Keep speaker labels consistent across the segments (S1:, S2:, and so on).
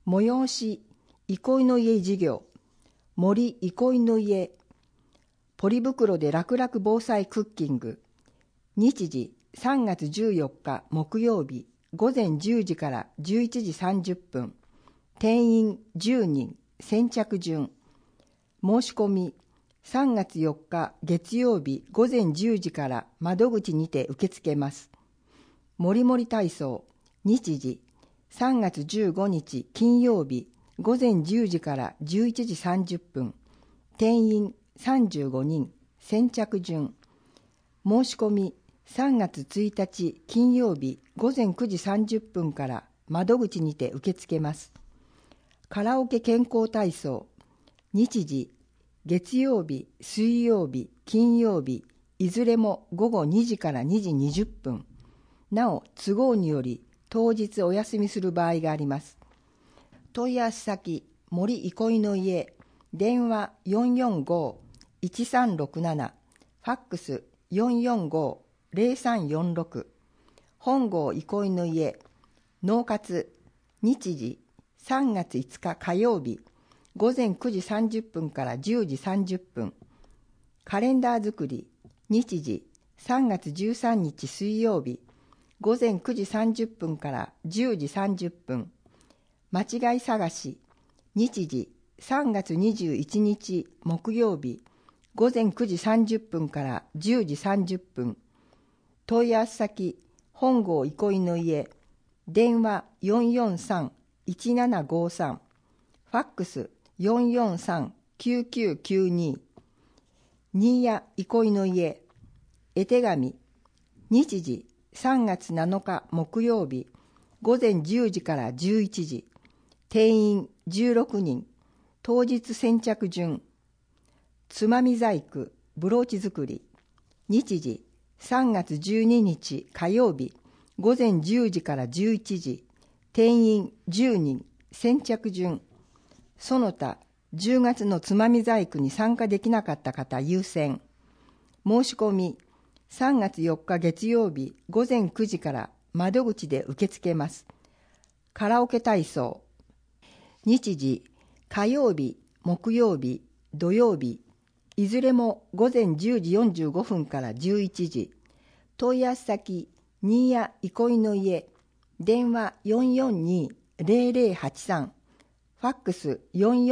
S1: 催し憩いの家事業、森憩いの家、ポリ袋で楽々防災クッキング。日時3月14日木曜日午前10時から11時30分。定員10人、先着順。申し込み3月4日月曜日午前10時から窓口にて受け付けます。もりもり体操、日時3月15日金曜日午前10時から11時30分。定員35人、先着順。申し込み3月1日金曜日午前9時30分から窓口にて受け付けます。カラオケ健康体操、日時月曜日、水曜日、金曜日、いずれも午後2時から2時20分。なお、都合により当日お休みする場合があります。問い合わせ先、森憩いの家、電話445-1367、ファックス445-0346、本郷憩いの家、納活、日時3月5日火曜日、午前9時30分から10時30分。カレンダー作り、日時3月13日水曜日、午前9時30分から10時30分。間違い探し、日時3月21日木曜日、午前9時30分から10時30分。問い合わせ先、本郷憩いの家、電話443-1753、ファックス443-9992。新谷憩いの家、絵手紙、日時3月7日木曜日、午前10時から11時。定員16人、当日先着順。つまみ細工、ブローチ作り、日時3月12日火曜日、午前10時から11時。定員10人、先着順。その他、10月のつまみ細工に参加できなかった方優先。申し込み、3月4日月曜日午前9時から窓口で受け付けます。カラオケ体操。日時、火曜日、木曜日、土曜日、いずれも午前10時45分から11時。問い合わせ先、新谷憩いの家、電話442-0083、ファックス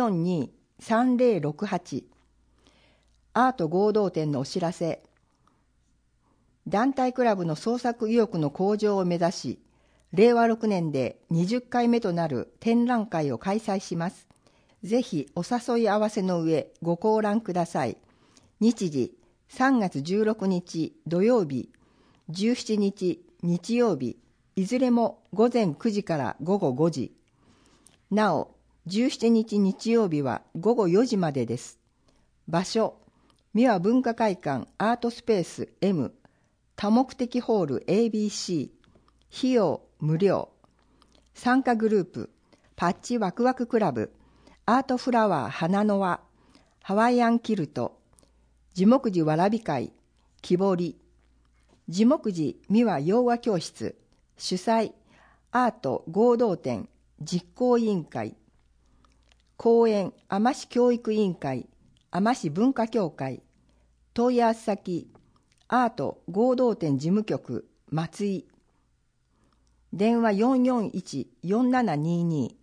S1: 442-3068。アート合同展のお知らせ。団体クラブの創作意欲の向上を目指し、令和6年で20回目となる展覧会を開催します。ぜひお誘い合わせの上ご観覧ください。日時3月16日土曜日、17日日曜日、いずれも午前9時から午後5時。なお、17日日曜日は午後4時までです。場所、三輪文化会館アートスペース M、多目的ホール ABC。費用無料。参加グループ、パッチワクワククラブ、アートフラワー花の輪、ハワイアンキルト、地木寺わらび会、木彫り、地木寺三輪洋画教室、主催、アート合同展、実行委員会、公演、海士教育委員会、海士文化協会、問い合わせ先、アート合同展事務局、松井、電話441-4722、